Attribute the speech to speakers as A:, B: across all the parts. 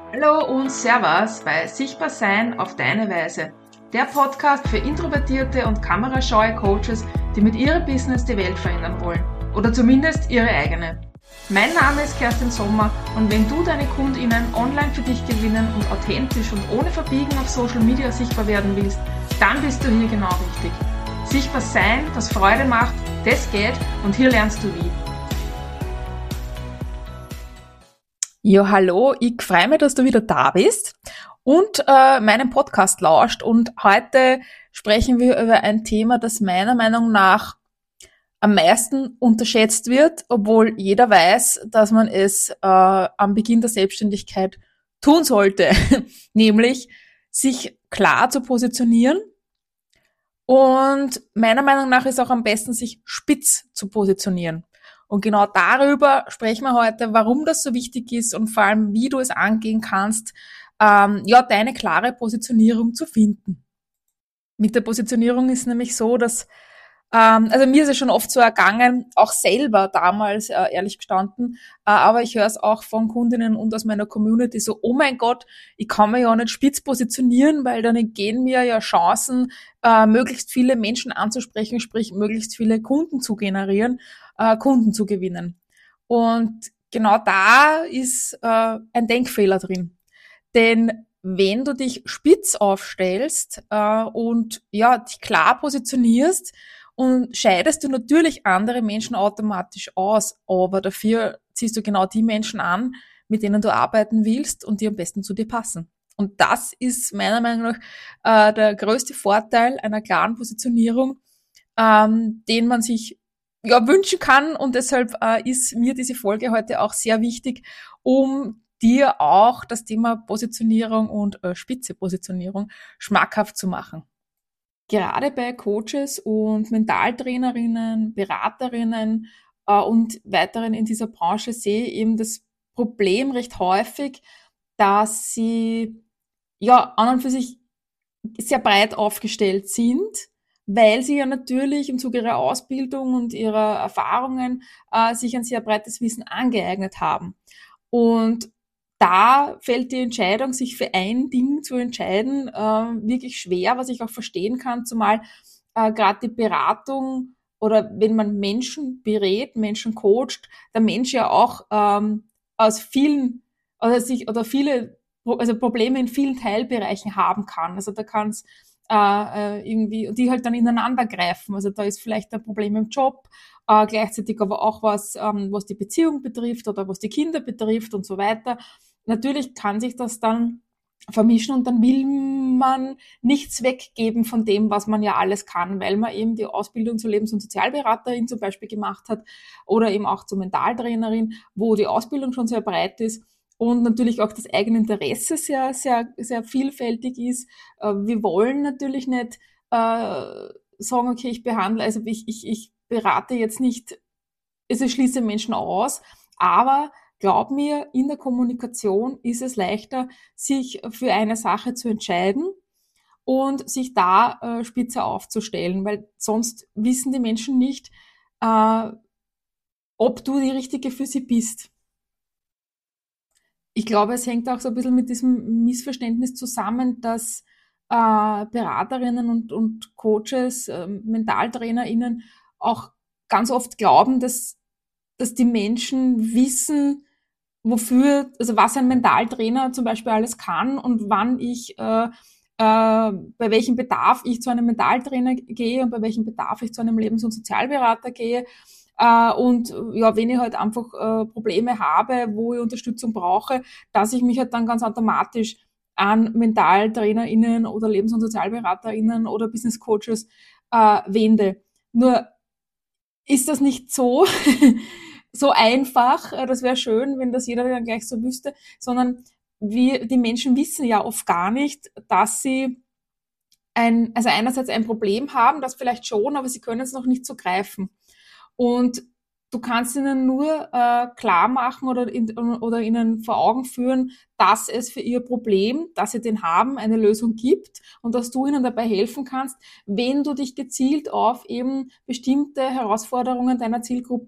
A: Hallo und Servus bei Sichtbar Sein auf deine Weise. Der Podcast für introvertierte und kamerascheue Coaches, die mit ihrem Business die Welt verändern wollen. Oder zumindest ihre eigene. Mein Name ist Kerstin Sommer und wenn du deine KundInnen online für dich gewinnen und authentisch und ohne Verbiegen auf Social Media sichtbar werden willst, dann bist du hier genau richtig. Sichtbar sein, das Freude macht, das geht und hier lernst du wie.
B: Ja, hallo, ich freue mich, dass du wieder da bist und meinen Podcast lauscht. Und heute sprechen wir über ein Thema, das meiner Meinung nach am meisten unterschätzt wird, obwohl jeder weiß, dass man es am Beginn der Selbstständigkeit tun sollte, nämlich sich klar zu positionieren. Und meiner Meinung nach ist auch am besten, sich spitz zu positionieren. Und genau darüber sprechen wir heute, warum das so wichtig ist und vor allem, wie du es angehen kannst, deine klare Positionierung zu finden. Mit der Positionierung ist nämlich so, dass, mir ist es schon oft so ergangen, auch selber damals, ehrlich gestanden, aber ich höre es auch von Kundinnen und aus meiner Community so, oh mein Gott, ich kann mich ja nicht spitz positionieren, weil dann entgehen mir ja Chancen, möglichst viele Menschen anzusprechen, sprich möglichst viele Kunden zu generieren, Kunden zu gewinnen. Und genau da ist ein Denkfehler drin. Denn wenn du dich spitz aufstellst und dich klar positionierst, und scheidest du natürlich andere Menschen automatisch aus, aber dafür ziehst du genau die Menschen an, mit denen du arbeiten willst und die am besten zu dir passen. Und das ist meiner Meinung nach der größte Vorteil einer klaren Positionierung, den man sich wünschen kann. Und deshalb ist mir diese Folge heute auch sehr wichtig, um dir auch das Thema Positionierung und spitze Positionierung schmackhaft zu machen. Gerade bei Coaches und Mentaltrainerinnen, Beraterinnen und weiteren in dieser Branche sehe ich eben das Problem recht häufig, dass sie an und für sich sehr breit aufgestellt sind, weil sie ja natürlich im Zuge ihrer Ausbildung und ihrer Erfahrungen sich ein sehr breites Wissen angeeignet haben. Und da fällt die Entscheidung, sich für ein Ding zu entscheiden, wirklich schwer, was ich auch verstehen kann, zumal gerade die Beratung oder wenn man Menschen berät, Menschen coacht, der Mensch ja auch aus vielen viele Probleme in vielen Teilbereichen haben kann. Also da kann es irgendwie, die halt dann ineinander greifen. Also da ist vielleicht ein Problem im Job, gleichzeitig aber auch was die Beziehung betrifft oder was die Kinder betrifft und so weiter. Natürlich kann sich das dann vermischen und dann will man nichts weggeben von dem, was man ja alles kann, weil man eben die Ausbildung zur Lebens- und Sozialberaterin zum Beispiel gemacht hat oder eben auch zur Mentaltrainerin, wo die Ausbildung schon sehr breit ist und natürlich auch das eigene Interesse sehr, sehr, sehr vielfältig ist. Wir wollen natürlich nicht sagen, okay, ich berate jetzt nicht, also ich schließe Menschen aus, aber glaub mir, in der Kommunikation ist es leichter, sich für eine Sache zu entscheiden und sich da spitze aufzustellen, weil sonst wissen die Menschen nicht, ob du die Richtige für sie bist. Ich glaube, es hängt auch so ein bisschen mit diesem Missverständnis zusammen, dass Beraterinnen und Coaches, MentaltrainerInnen auch ganz oft glauben, dass die Menschen wissen, also was ein Mentaltrainer zum Beispiel alles kann und wann bei welchem Bedarf ich zu einem Mentaltrainer gehe und bei welchem Bedarf ich zu einem Lebens- und Sozialberater gehe. Wenn ich halt einfach Probleme habe, wo ich Unterstützung brauche, dass ich mich halt dann ganz automatisch an MentaltrainerInnen oder Lebens- und SozialberaterInnen oder Business Coaches wende. Nur ist das nicht so, so einfach, das wäre schön, wenn das jeder dann gleich so wüsste, sondern die Menschen wissen ja oft gar nicht, dass sie einerseits ein Problem haben, das vielleicht schon, aber sie können es noch nicht so greifen. Und du kannst ihnen nur klar machen oder ihnen vor Augen führen, dass es für ihr Problem, dass sie den haben, eine Lösung gibt und dass du ihnen dabei helfen kannst, wenn du dich gezielt auf eben bestimmte Herausforderungen deiner Zielgruppe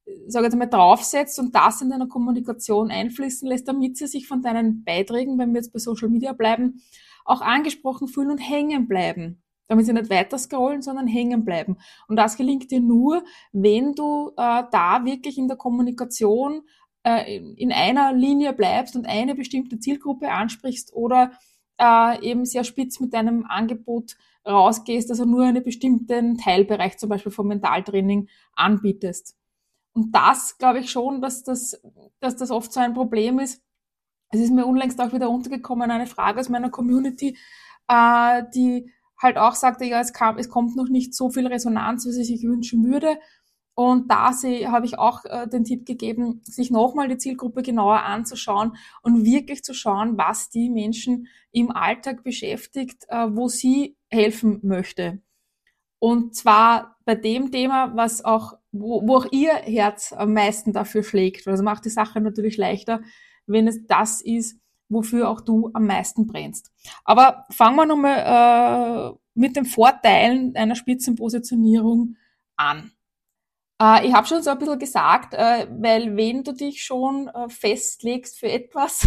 B: sage jetzt mal, draufsetzt und das in deiner Kommunikation einfließen lässt, damit sie sich von deinen Beiträgen, wenn wir jetzt bei Social Media bleiben, auch angesprochen fühlen und hängen bleiben. Damit sie nicht weiter scrollen, sondern hängen bleiben. Und das gelingt dir nur, wenn du da wirklich in der Kommunikation in einer Linie bleibst und eine bestimmte Zielgruppe ansprichst oder eben sehr spitz mit deinem Angebot rausgehst, also nur einen bestimmten Teilbereich, zum Beispiel vom Mentaltraining, anbietest. Und das glaube ich schon, dass das oft so ein Problem ist. Es ist mir unlängst auch wieder untergekommen, eine Frage aus meiner Community, die halt auch sagte, ja, es kommt noch nicht so viel Resonanz, wie sie sich wünschen würde. Und da habe ich auch den Tipp gegeben, sich nochmal die Zielgruppe genauer anzuschauen und wirklich zu schauen, was die Menschen im Alltag beschäftigt, wo sie helfen möchte. Und zwar bei dem Thema, was auch, wo auch ihr Herz am meisten dafür schlägt. Also macht die Sache natürlich leichter, wenn es das ist, wofür auch du am meisten brennst. Aber fangen wir nochmal mit den Vorteilen einer Spitzenpositionierung an. Ich habe schon so ein bisschen gesagt, weil wenn du dich schon festlegst für etwas,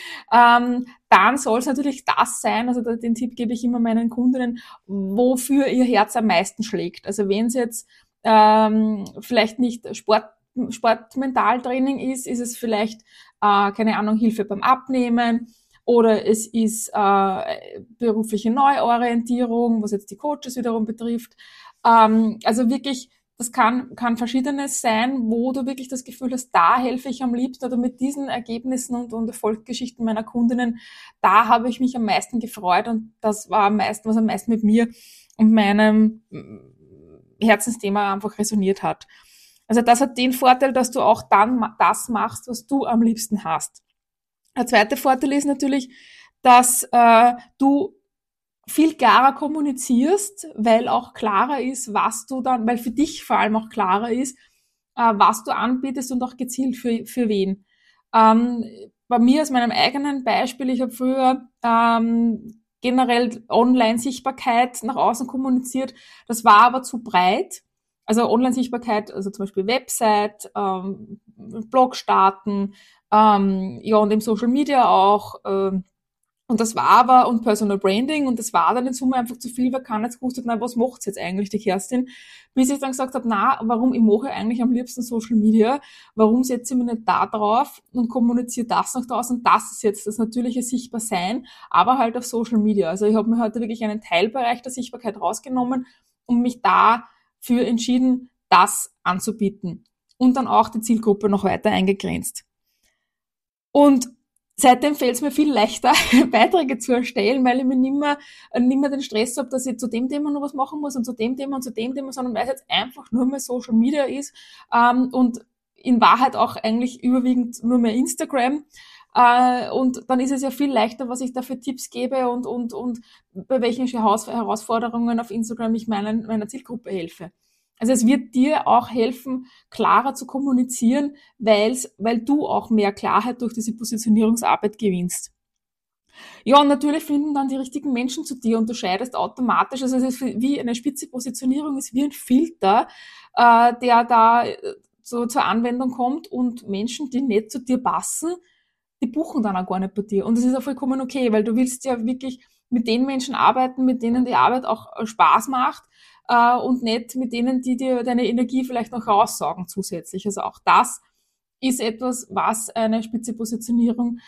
B: dann soll es natürlich das sein, also den Tipp gebe ich immer meinen Kundinnen, wofür ihr Herz am meisten schlägt. Also wenn es jetzt vielleicht nicht Sportmentaltraining ist es vielleicht, keine Ahnung, Hilfe beim Abnehmen oder es ist berufliche Neuorientierung, was jetzt die Coaches wiederum betrifft. Also wirklich, das kann Verschiedenes sein, wo du wirklich das Gefühl hast, da helfe ich am liebsten oder mit diesen Ergebnissen und Erfolgsgeschichten meiner Kundinnen, da habe ich mich am meisten gefreut und das war am meisten, was am meisten mit mir und meinem Herzensthema einfach resoniert hat. Also das hat den Vorteil, dass du auch dann das machst, was du am liebsten hast. Der zweite Vorteil ist natürlich, dass du viel klarer kommunizierst, weil auch klarer ist, was du dann, weil für dich vor allem auch klarer ist, was du anbietest und auch gezielt für wen. Bei mir aus meinem eigenen Beispiel, ich habe früher generell Online-Sichtbarkeit nach außen kommuniziert, das war aber zu breit. Also Online-Sichtbarkeit, also zum Beispiel Website, Blog starten, ja und im Social Media auch, und das war aber, und Personal Branding, und das war dann in Summe einfach zu viel, weil keiner jetzt gewusst hat, na, was macht's jetzt eigentlich, die Kerstin? Bis ich dann gesagt habe, na, warum, ich mache eigentlich am liebsten Social Media, warum setze ich mich nicht da drauf und kommuniziere das nach draußen? Und das ist jetzt das natürliche Sichtbarsein, aber halt auf Social Media. Also ich habe mir heute wirklich einen Teilbereich der Sichtbarkeit rausgenommen und mich dafür entschieden, das anzubieten. Und dann auch die Zielgruppe noch weiter eingegrenzt. Und seitdem fällt es mir viel leichter, Beiträge zu erstellen, weil ich mir nicht mehr den Stress habe, dass ich zu dem Thema noch was machen muss und zu dem Thema und zu dem Thema, sondern weil es jetzt einfach nur mehr Social Media ist und in Wahrheit auch eigentlich überwiegend nur mehr Instagram. Und dann ist es ja viel leichter, was ich da für Tipps gebe und bei welchen Herausforderungen auf Instagram ich meiner Zielgruppe helfe. Also es wird dir auch helfen, klarer zu kommunizieren, weil du auch mehr Klarheit durch diese Positionierungsarbeit gewinnst. Ja, und natürlich finden dann die richtigen Menschen zu dir und du scheidest automatisch. Also es ist wie eine spitze Positionierung, ist wie ein Filter, der da so zur Anwendung kommt und Menschen, die nicht zu dir passen, die buchen dann auch gar nicht bei dir. Und das ist auch vollkommen okay, weil du willst ja wirklich mit den Menschen arbeiten, mit denen die Arbeit auch Spaß macht und nicht mit denen, die dir deine Energie vielleicht noch raussaugen zusätzlich. Also auch das ist etwas, was eine spitze Positionierung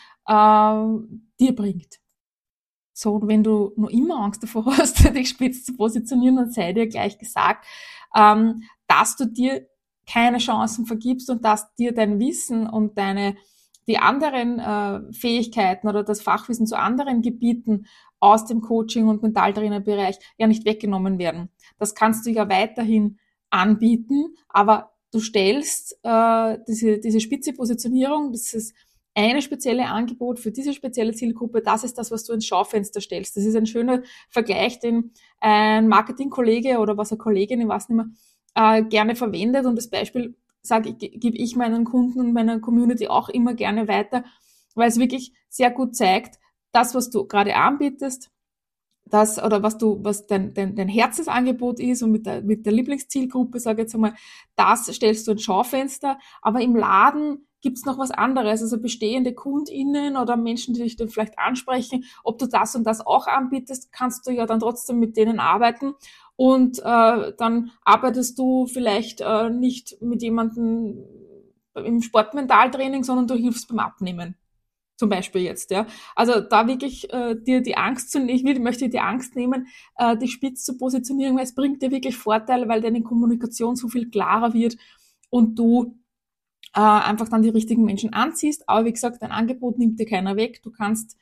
B: dir bringt. So, und wenn du noch immer Angst davor hast, dich spitz zu positionieren, dann sei dir gleich gesagt, dass du dir keine Chancen vergibst und dass dir dein Wissen und die anderen Fähigkeiten oder das Fachwissen zu anderen Gebieten aus dem Coaching- und Mentaltrainerbereich ja nicht weggenommen werden. Das kannst du ja weiterhin anbieten, aber du stellst diese spitze Positionierung, dieses eine spezielle Angebot für diese spezielle Zielgruppe, das ist das, was du ins Schaufenster stellst. Das ist ein schöner Vergleich, den ein Marketingkollege oder was eine Kollegin, ich weiß nicht mehr, gerne verwendet. Und das Beispiel gebe ich meinen Kunden und meiner Community auch immer gerne weiter, weil es wirklich sehr gut zeigt, das, was du gerade anbietest, was dein Herzensangebot ist und mit der Lieblingszielgruppe, sage ich jetzt einmal, das stellst du ins Schaufenster. Aber im Laden gibt's noch was anderes, also bestehende KundInnen oder Menschen, die dich dann vielleicht ansprechen, ob du das und das auch anbietest, kannst du ja dann trotzdem mit denen arbeiten. Und dann arbeitest du vielleicht nicht mit jemandem im Sportmentaltraining, sondern du hilfst beim Abnehmen. Zum Beispiel jetzt, ja. Also da wirklich dir die Angst zu nehmen, ich möchte dir die Angst nehmen, dich spitz zu positionieren, weil es bringt dir wirklich Vorteile, weil deine Kommunikation so viel klarer wird und du einfach dann die richtigen Menschen anziehst. Aber wie gesagt, dein Angebot nimmt dir keiner weg. Du kannst,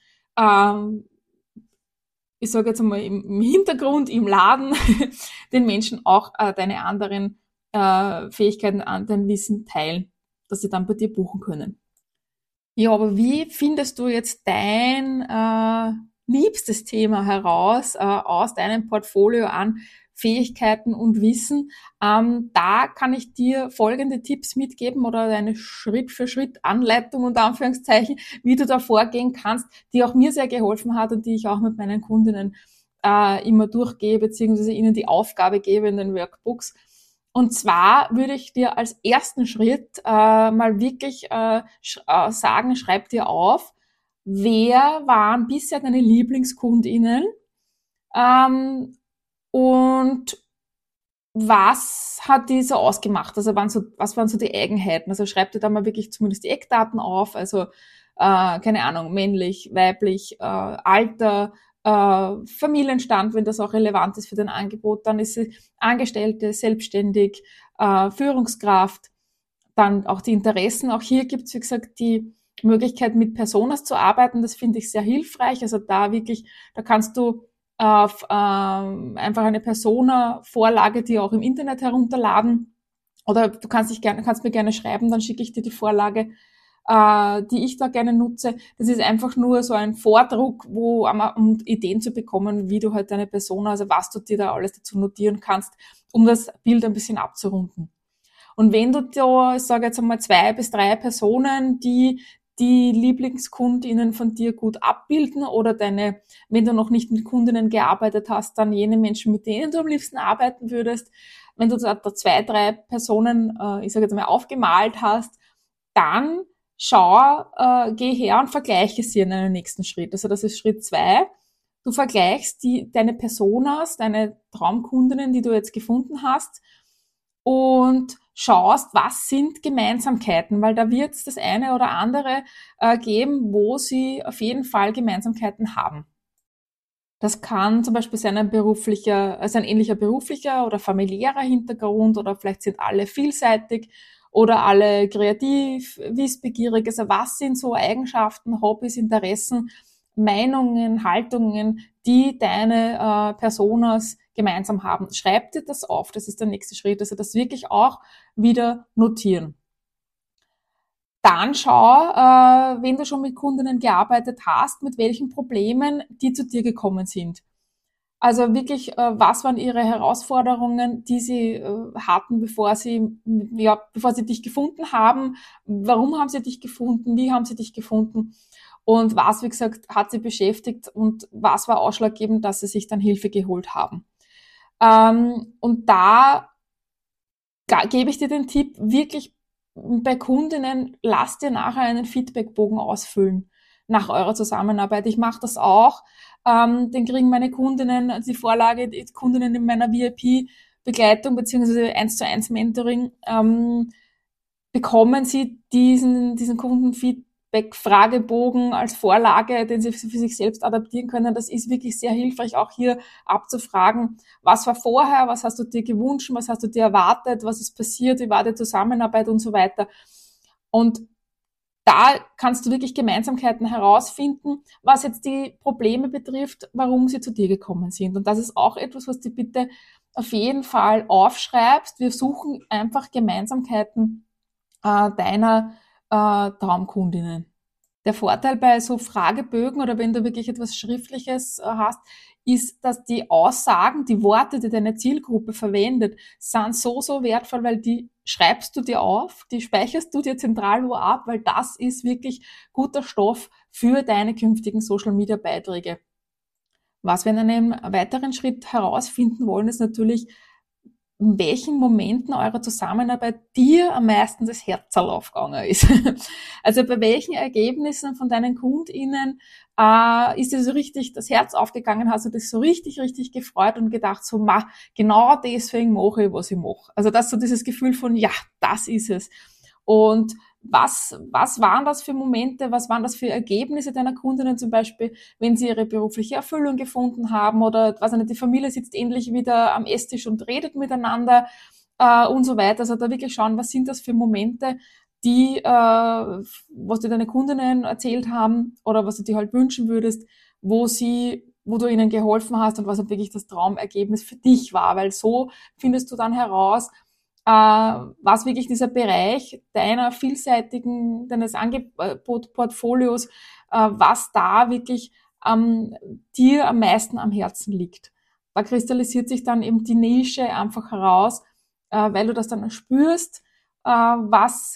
B: ich sage jetzt einmal im Hintergrund, im Laden, den Menschen auch deine anderen Fähigkeiten, dein Wissen teilen, dass sie dann bei dir buchen können. Ja, aber wie findest du jetzt dein liebstes Thema heraus aus deinem Portfolio an Fähigkeiten und Wissen? Da kann ich dir folgende Tipps mitgeben oder eine Schritt-für-Schritt-Anleitung unter Anführungszeichen, wie du da vorgehen kannst, die auch mir sehr geholfen hat und die ich auch mit meinen Kundinnen immer durchgehe, beziehungsweise ihnen die Aufgabe gebe in den Workbooks. Und zwar würde ich dir als ersten Schritt mal wirklich sagen, schreib dir auf, wer waren bisher deine LieblingskundInnen und was hat die so ausgemacht? Also was waren so die Eigenheiten? Also schreib dir da mal wirklich zumindest die Eckdaten auf, also keine Ahnung, männlich, weiblich, Alter, Familienstand, wenn das auch relevant ist für dein Angebot, dann ist sie Angestellte, selbstständig, Führungskraft, dann auch die Interessen. Auch hier gibt's, wie gesagt, die Möglichkeit, mit Personas zu arbeiten. Das finde ich sehr hilfreich. Also da kannst du auf einfach eine Persona-Vorlage, die auch im Internet herunterladen. Oder du kannst mir gerne schreiben, dann schicke ich dir die Vorlage, die ich da gerne nutze. Das ist einfach nur so ein Vordruck, um Ideen zu bekommen, wie du halt deine Persona, also was du dir da alles dazu notieren kannst, um das Bild ein bisschen abzurunden. Und wenn du da, ich sage jetzt einmal 2 bis 3 Personen, die LieblingskundInnen von dir gut abbilden oder wenn du noch nicht mit Kundinnen gearbeitet hast, dann jene Menschen, mit denen du am liebsten arbeiten würdest. Wenn du da 2, 3 Personen, ich sage jetzt mal, aufgemalt hast, dann geh her und vergleiche sie in einem nächsten Schritt. Also das ist Schritt 2. Du vergleichst deine Personas, deine Traumkundinnen, die du jetzt gefunden hast und schaust, was sind Gemeinsamkeiten, weil da wird es das eine oder andere geben, wo sie auf jeden Fall Gemeinsamkeiten haben. Das kann zum Beispiel sein ein ähnlicher beruflicher oder familiärer Hintergrund oder vielleicht sind alle vielseitig oder alle kreativ, wissbegierig. Also was sind so Eigenschaften, Hobbys, Interessen, Meinungen, Haltungen, die deine Personas gemeinsam haben. Schreib dir das auf, das ist der nächste Schritt. Also das wirklich auch wieder notieren. Dann schau, wenn du schon mit Kundinnen gearbeitet hast, mit welchen Problemen die zu dir gekommen sind. Also wirklich, was waren ihre Herausforderungen, die sie hatten, bevor sie dich gefunden haben? Warum haben sie dich gefunden? Wie haben sie dich gefunden? Und was, wie gesagt, hat sie beschäftigt und was war ausschlaggebend, dass sie sich dann Hilfe geholt haben? Und da gebe ich dir den Tipp, wirklich bei Kundinnen, lass dir nachher einen Feedbackbogen ausfüllen nach eurer Zusammenarbeit. Ich mache das auch. Den kriegen meine Kundinnen, die Vorlage, die Kundinnen in meiner VIP-Begleitung beziehungsweise 1:1 Mentoring, bekommen sie diesen Kundenfeedback-Fragebogen als Vorlage, den sie für sich selbst adaptieren können. Das ist wirklich sehr hilfreich, auch hier abzufragen, was war vorher, was hast du dir gewünscht, was hast du dir erwartet, was ist passiert, wie war die Zusammenarbeit und so weiter. Und da kannst du wirklich Gemeinsamkeiten herausfinden, was jetzt die Probleme betrifft, warum sie zu dir gekommen sind. Und das ist auch etwas, was du bitte auf jeden Fall aufschreibst. Wir suchen einfach Gemeinsamkeiten deiner Traumkundinnen. Der Vorteil bei so Fragebögen oder wenn du wirklich etwas Schriftliches hast, ist, dass die Aussagen, die Worte, die deine Zielgruppe verwendet, sind so wertvoll, weil die schreibst du dir auf, die speicherst du dir zentral wo ab, weil das ist wirklich guter Stoff für deine künftigen Social-Media-Beiträge. Was wir in einem weiteren Schritt herausfinden wollen, ist natürlich, in welchen Momenten eurer Zusammenarbeit dir am meisten das Herzerl aufgegangen ist. Also bei welchen Ergebnissen von deinen KundInnen ist dir so richtig das Herz aufgegangen, hast du dich so richtig gefreut und gedacht, so, genau deswegen mache ich, was ich mache. Also das ist so dieses Gefühl von, ja, das ist es. Und was waren das für Momente, was waren das für Ergebnisse deiner Kundinnen zum Beispiel, wenn sie ihre berufliche Erfüllung gefunden haben oder, weiß ich nicht, die Familie sitzt endlich wieder am Esstisch und redet miteinander und so weiter. Also da wirklich schauen, was sind das für Momente, die, was dir deine Kundinnen erzählt haben oder was du dir halt wünschen würdest, wo du ihnen geholfen hast und was halt wirklich das Traumergebnis für dich war, weil so findest du dann heraus, was wirklich dieser Bereich deines Angebotsportfolios, was da wirklich dir am meisten am Herzen liegt. Da kristallisiert sich dann eben die Nische einfach heraus, weil du das dann spürst, was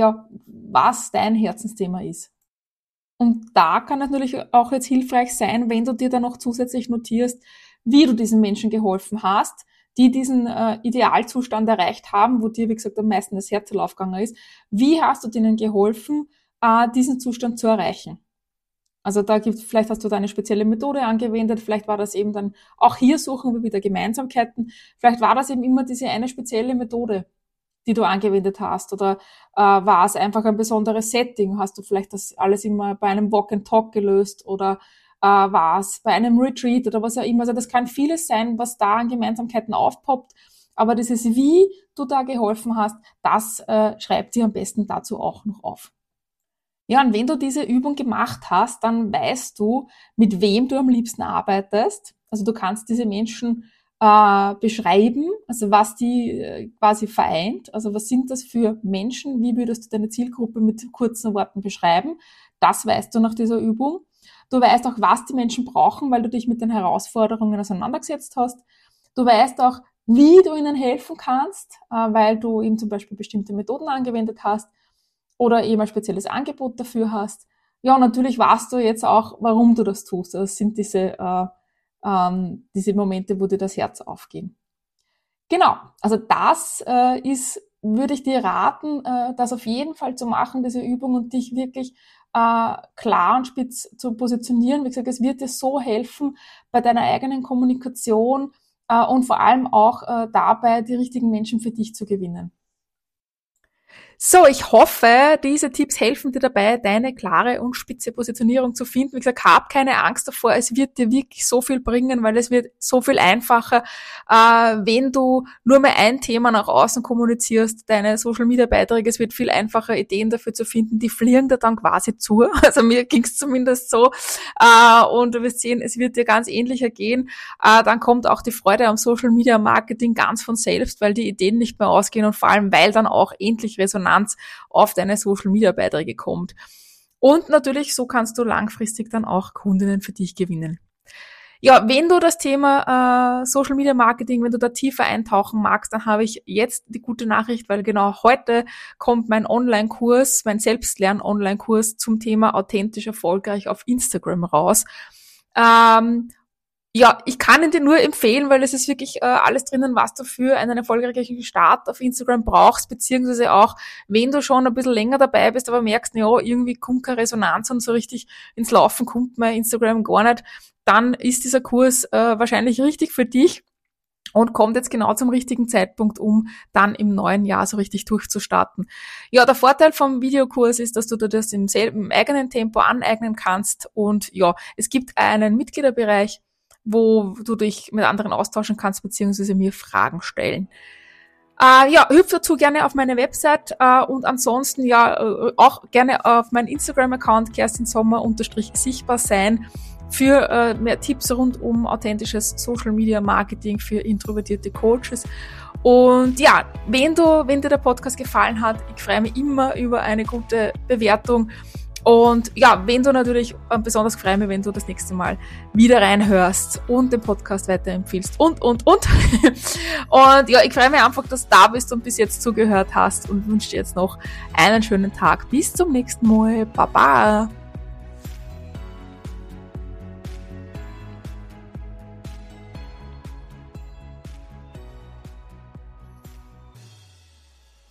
B: dein Herzensthema ist. Und da kann natürlich auch jetzt hilfreich sein, wenn du dir dann noch zusätzlich notierst, wie du diesen Menschen geholfen hast, die diesen Idealzustand erreicht haben, wo dir, wie gesagt, am meisten das Herz aufgegangen ist. Wie hast du denen geholfen, diesen Zustand zu erreichen? Also vielleicht hast du da eine spezielle Methode angewendet, vielleicht war das eben dann, auch hier suchen wir wieder Gemeinsamkeiten, vielleicht war das eben immer diese eine spezielle Methode, die du angewendet hast, oder war es einfach ein besonderes Setting? Hast du vielleicht das alles immer bei einem Walk and Talk gelöst oder war es bei einem Retreat oder was auch immer? Also das kann vieles sein, was da an Gemeinsamkeiten aufpoppt, aber dieses, wie du da geholfen hast, das schreib dir am besten dazu auch noch auf. Ja, und wenn du diese Übung gemacht hast, dann weißt du, mit wem du am liebsten arbeitest. Also du kannst diese Menschen beschreiben, also was die quasi vereint, also was sind das für Menschen, wie würdest du deine Zielgruppe mit kurzen Worten beschreiben, das weißt du nach dieser Übung. Du weißt auch, was die Menschen brauchen, weil du dich mit den Herausforderungen auseinandergesetzt hast. Du weißt auch, wie du ihnen helfen kannst, weil du eben zum Beispiel bestimmte Methoden angewendet hast oder eben ein spezielles Angebot dafür hast. Ja, und natürlich weißt du jetzt auch, warum du das tust. Das sind diese Momente, wo dir das Herz aufgeht. Genau, also das würde ich dir raten, das auf jeden Fall zu machen, diese Übung, und dich wirklich klar und spitz zu positionieren. Wie gesagt, es wird dir so helfen bei deiner eigenen Kommunikation und vor allem auch dabei, die richtigen Menschen für dich zu gewinnen. So, ich hoffe, diese Tipps helfen dir dabei, deine klare und spitze Positionierung zu finden. Wie gesagt, hab keine Angst davor, es wird dir wirklich so viel bringen, weil es wird so viel einfacher, wenn du nur mehr ein Thema nach außen kommunizierst, deine Social-Media-Beiträge. Es wird viel einfacher, Ideen dafür zu finden, die fliegen dir dann quasi zu. Also mir ging's zumindest so. Und du wirst sehen, es wird dir ganz ähnlicher gehen. Dann kommt auch die Freude am Social-Media-Marketing ganz von selbst, weil die Ideen nicht mehr ausgehen und vor allem, weil dann auch endlich Resonanz auf deine Social-Media-Beiträge kommt. Und natürlich, so kannst du langfristig dann auch Kundinnen für dich gewinnen. Ja, wenn du das Thema Social-Media-Marketing, wenn du da tiefer eintauchen magst, dann habe ich jetzt die gute Nachricht, weil genau heute kommt mein Online-Kurs, mein Selbstlern-Online-Kurs zum Thema authentisch erfolgreich auf Instagram raus. Ja, ich kann ihn dir nur empfehlen, weil es ist wirklich alles drinnen, was du für einen erfolgreichen Start auf Instagram brauchst, beziehungsweise auch, wenn du schon ein bisschen länger dabei bist, aber merkst, ja, irgendwie kommt keine Resonanz und so richtig ins Laufen kommt mein Instagram gar nicht, dann ist dieser Kurs wahrscheinlich richtig für dich und kommt jetzt genau zum richtigen Zeitpunkt, um dann im neuen Jahr so richtig durchzustarten. Ja, der Vorteil vom Videokurs ist, dass du dir das im eigenen Tempo aneignen kannst, und ja, es gibt einen Mitgliederbereich, wo du dich mit anderen austauschen kannst, beziehungsweise mir Fragen stellen. Ja, hüpf dazu gerne auf meine Website und ansonsten ja auch gerne auf meinen Instagram-Account KerstinSommer_sichtbar sein für mehr Tipps rund um authentisches Social-Media-Marketing für introvertierte Coaches. Und ja, wenn dir der Podcast gefallen hat, ich freue mich immer über eine gute Bewertung. Und ja, wenn du natürlich besonders freue mich, wenn du das nächste Mal wieder reinhörst und den Podcast weiterempfiehlst und. Und ja, ich freue mich einfach, dass du da bist und bis jetzt zugehört hast und wünsche dir jetzt noch einen schönen Tag. Bis zum nächsten Mal. Baba!